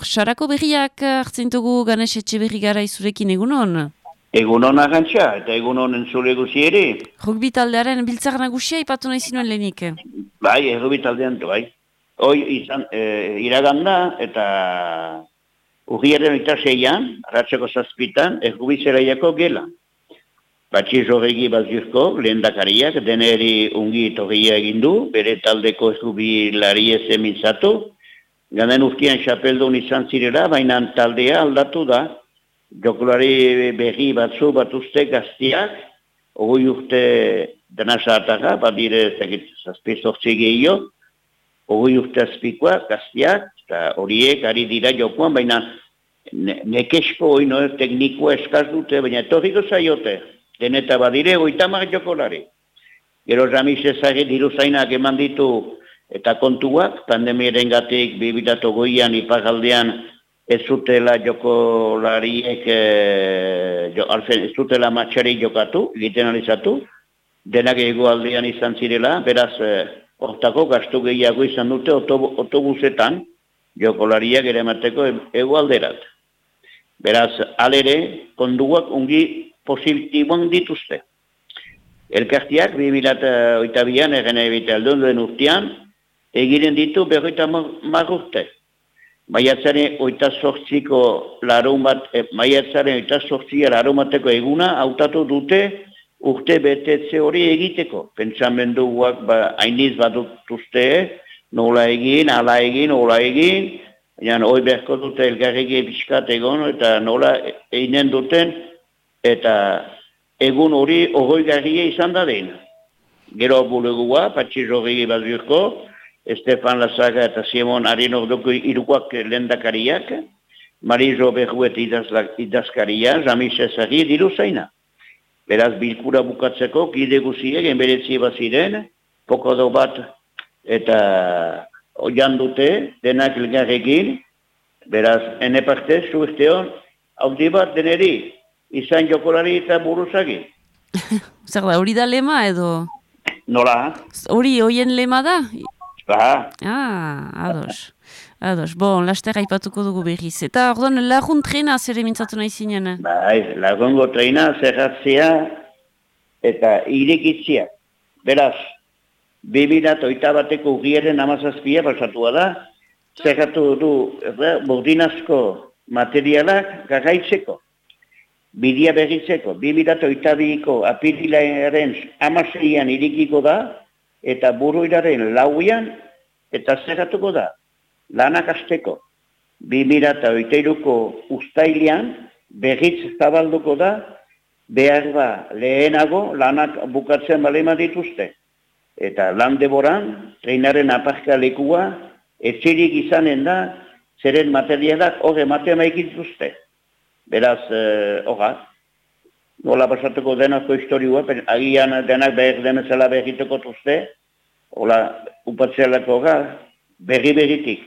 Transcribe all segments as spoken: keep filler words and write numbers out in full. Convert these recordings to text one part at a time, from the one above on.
sarako berriak hartzen dugu Ganes Etxeberri Garaizurekin egunon? Egunon agantxa, eta egunon entzule guzi ere. Rugby taldearen biltzar nagusia ipatu nahi zinuen lehenik? Bai, rugby taldean, bai. Hoi izan, e, iraganda eta urriaren oita zeian, arratseko zazpitan, rugby zelaiako gela. Batxiz horregi bazirko, lehen dakariak, deneri ungi torria egindu, bere taldeko rugby lari ez emintzatu. Ganen urtean xapeldun izan zirela, baina taldea aldatu da. Jokolari berri batzu batuzte gaztiak, hori urte dena saataga, badire zazpi sortzi gehiago, hori urte azpikoa gaztiak, eta horiek ari dira jokoan, baina ne, nekesko hori no, teknikoa eskaz dute, baina etorriko zaiote, deneta badire hori tamar jokolari. Gero Ramis ezagit diru zainak eman ditu eta kontuak, pandemiaren gatik bibitatu goian ipagaldean, ez zutela jokolariek, e, jo, alfen, ez zutela matxari jokatu, egiten alizatu, denak egoaldean izan zirela, beraz, e, hortako gastu gehiago izan dute autobusetan, jokolariak ere emateko egoalderat. Beraz, alere, konduak ungi positiboan dituzte. Elkartiak, bi mila hogeita bian, egen ebite aldun duen urtean, egiren ditu berroita mar urte. Maiatzaren oita sortziko larun bat, eh, maiatzaren oita sortzia larun bateko eguna hautatu dute urte betetze hori egiteko. Pentsamenduak ba, hainiz badutuzte, nola egin, ala egin, ola egin, baina hori beharko dute elgarregi pixkat egon, eta nola einen duten, eta egun hori hori garria izan da den. Gero bulegua, patxiz hori bat birko, Estefan Lazaga eta Simon Arinorduko irukoak lehendakariak, Marizo Berruet idazkaria, Ramis ezari diru zaina. Beraz, bilkura bukatzeko, kide guziek, enberetzi baziren, pokodo bat eta oian dute, denak elgarrekin, beraz, ene parte, zuesteon, haundi bat deneri, izan jokolari eta buruzagi. Zer da, hori da lema edo? Nola? Hori, hoien lema da? Ba. Ah, ados. Ados. Bon, laster aipatuko dugu berriz. Eta orduan, lagun trena zer emintzatu nahi zinen? Bai, lagungo trena zerratzea eta irekitzea. Beraz, bi mila hogeita bateko urriaren hamazazpia pasatua da, zerratu du burdinazko materialak garaitzeko, bidia berritzeko, bi mila hogeita biko apirilaren hamaseian irikiko da, eta buruiraren lauian, eta zerratuko da, lanak azteko. bi mila hogeita hiruko ustailean, berriz zabalduko da, behar ba lehenago lanak bukatzen balema dituzte. Eta lan deboran, treinaren aparka lekua, etxerik izanen da, zeren materialak hor ematen maikituzte. Beraz, horra, nola pasatuko denako historiua, agian denak behar denezela berriteko tuzte, hola, upatzelako ga, berri berritik.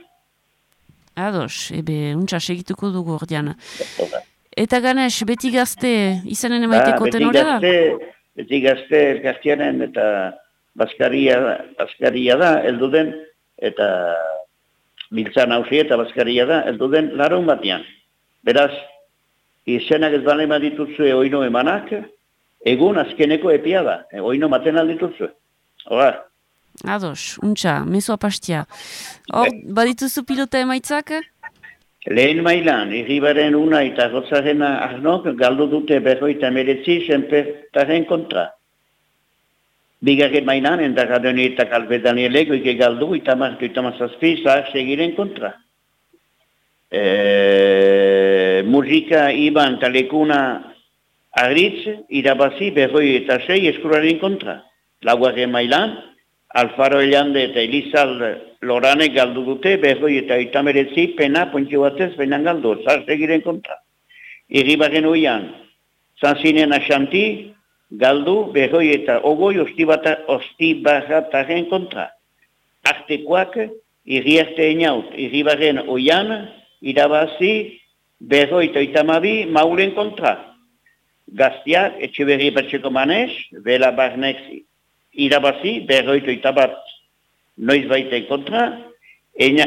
Ados, ebe, untsa segituko dugu ordean. Eta Ganes, beti gazte izanen emaiteko ba, tenora da? Beti gazte elkartianen eta Baskaria, Baskaria da, elduden, eta biltzan hausi eta Baskaria da, elduden larun batean. Beraz, izenak ez balema dituzue oino emanak, egun azkeneko epia da, oino maten aldituzue. Hora. Ados, untxa, mezu apastia. Hor, badituzu pilota emaitzak? Lehen mailan, irribaren una eta gotzaren arnok galdu dute berroita meretzi zenpertaren kontra. Bigarren mailan, endagadoni eta kalbe Danielek, oike galdu, itamartu itamazazpi, zahar segiren kontra. E, musika iban talekuna arritz, irabazi berroi eta sei eskuraren kontra. Laugarren mailan, Alfaro Elande eta Elizal Lorane galdu dute, berroi eta itameretzi pena pontxo batez benan galdu, zahar segiren kontra. Irribarren oian, Zanzinen Asanti, galdu, berroi eta ogoi ostibarrataren kontra. Artekoak, irriarte einaut, irribarren oian, irabazi, berroi eta itamabi, maulen kontra. Gaztiak, Etxeberri Patxeko Manez, Bela Barnex irabazi, berroi eta itabat noiz baiten kontra, Eina,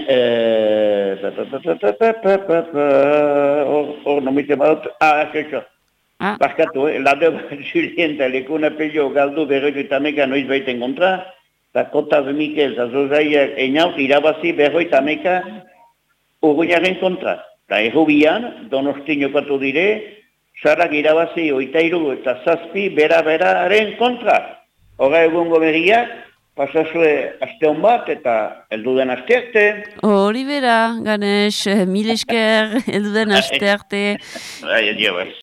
hor nomite badut, ah, ez eso. Baskatu, eh? Lade Julien eta lekuna pelio galdu berroitu eta meka noiz baiten kontra, eta Kotaz Mikel eta Zozaiak einaut irabazi berroitu eta meka urguinaren kontra. Eta errubian, Donostin jokatu dire, Sarak irabazi oitairu eta zazpi bera-beraren kontra. Hora egungo berriak, pasazue aste hon bat eta elduden aste arte. Hori bera, Ganesh, mil esker, elduden aste arte. Bai, adio, bai.